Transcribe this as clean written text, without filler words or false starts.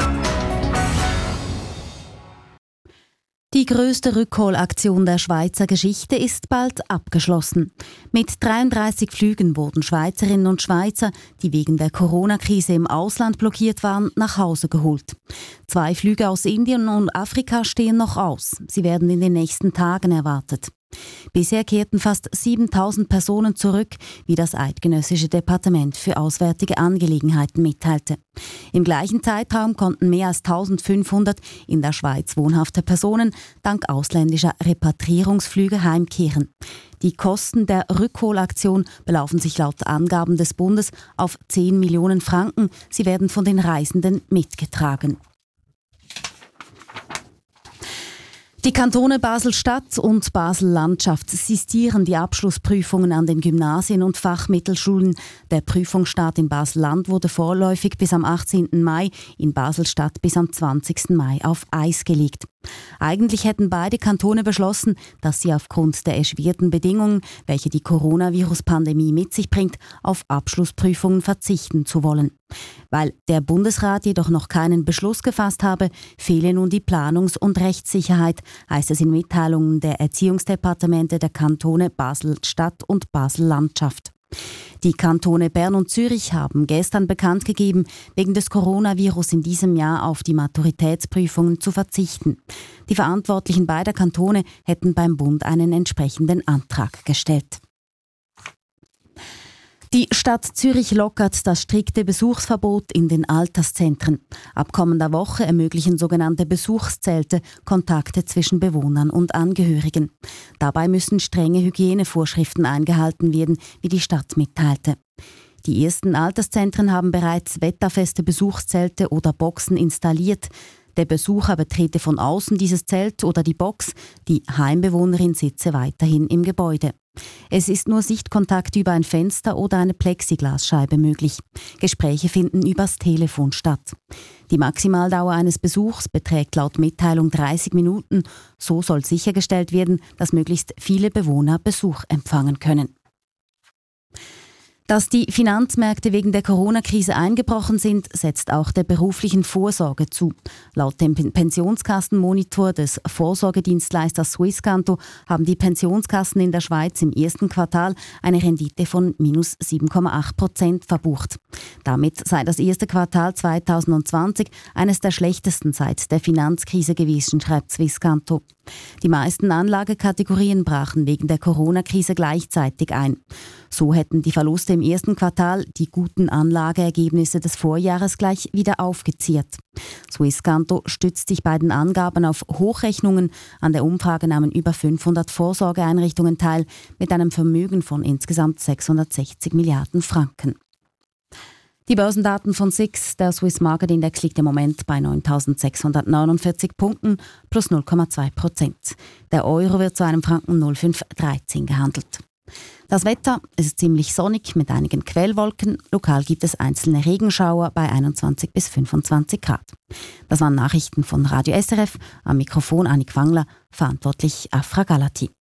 Die grösste Rückholaktion der Schweizer Geschichte ist bald abgeschlossen. Mit 33 Flügen wurden Schweizerinnen und Schweizer, die wegen der Corona-Krise im Ausland blockiert waren, nach Hause geholt. 2 Flüge aus Indien und Afrika stehen noch aus. Sie werden in den nächsten Tagen erwartet. Bisher kehrten fast 7.000 Personen zurück, wie das Eidgenössische Departement für Auswärtige Angelegenheiten mitteilte. Im gleichen Zeitraum konnten mehr als 1.500 in der Schweiz wohnhafte Personen dank ausländischer Repatriierungsflüge heimkehren. Die Kosten der Rückholaktion belaufen sich laut Angaben des Bundes auf 10 Millionen Franken. Sie werden von den Reisenden mitgetragen. Die Kantone Basel-Stadt und Basel-Landschaft sistieren die Abschlussprüfungen an den Gymnasien und Fachmittelschulen. Der Prüfungsstart in Basel-Land wurde vorläufig bis am 18. Mai, in Basel-Stadt bis am 20. Mai auf Eis gelegt. Eigentlich hätten beide Kantone beschlossen, dass sie aufgrund der erschwerten Bedingungen, welche die Coronavirus-Pandemie mit sich bringt, auf Abschlussprüfungen verzichten zu wollen. Weil der Bundesrat jedoch noch keinen Beschluss gefasst habe, fehle nun die Planungs- und Rechtssicherheit, heißt es in Mitteilungen der Erziehungsdepartemente der Kantone Basel-Stadt und Basel-Landschaft. Die Kantone Bern und Zürich haben gestern bekannt gegeben, wegen des Coronavirus in diesem Jahr auf die Maturitätsprüfungen zu verzichten. Die Verantwortlichen beider Kantone hätten beim Bund einen entsprechenden Antrag gestellt. Die Stadt Zürich lockert das strikte Besuchsverbot in den Alterszentren. Ab kommender Woche ermöglichen sogenannte Besuchszelte Kontakte zwischen Bewohnern und Angehörigen. Dabei müssen strenge Hygienevorschriften eingehalten werden, wie die Stadt mitteilte. Die ersten Alterszentren haben bereits wetterfeste Besuchszelte oder Boxen installiert. Der Besucher betrete von außen dieses Zelt oder die Box, die Heimbewohnerin sitze weiterhin im Gebäude. Es ist nur Sichtkontakt über ein Fenster oder eine Plexiglasscheibe möglich. Gespräche finden übers Telefon statt. Die Maximaldauer eines Besuchs beträgt laut Mitteilung 30 Minuten. So soll sichergestellt werden, dass möglichst viele Bewohner Besuch empfangen können. Dass die Finanzmärkte wegen der Corona-Krise eingebrochen sind, setzt auch der beruflichen Vorsorge zu. Laut dem Pensionskassenmonitor des Vorsorgedienstleisters Swisscanto haben die Pensionskassen in der Schweiz im ersten Quartal eine Rendite von minus 7,8% verbucht. Damit sei das erste Quartal 2020 eines der schlechtesten seit der Finanzkrise gewesen, schreibt Swisscanto. Die meisten Anlagekategorien brachen wegen der Corona-Krise gleichzeitig ein. So hätten die Verluste im ersten Quartal die guten Anlageergebnisse des Vorjahres gleich wieder aufgeziert. Swisscanto stützt sich bei den Angaben auf Hochrechnungen. An der Umfrage nahmen über 500 Vorsorgeeinrichtungen teil mit einem Vermögen von insgesamt 660 Milliarden Franken. Die Börsendaten von SIX, der Swiss Market Index, liegt im Moment bei 9.649 Punkten plus 0,2%. Der Euro wird zu einem Franken 0,513 gehandelt. Das Wetter, es ist ziemlich sonnig mit einigen Quellwolken. Lokal gibt es einzelne Regenschauer bei 21 bis 25 Grad. Das waren Nachrichten von Radio SRF. Am Mikrofon Annik Wangler, verantwortlich Afra Galati.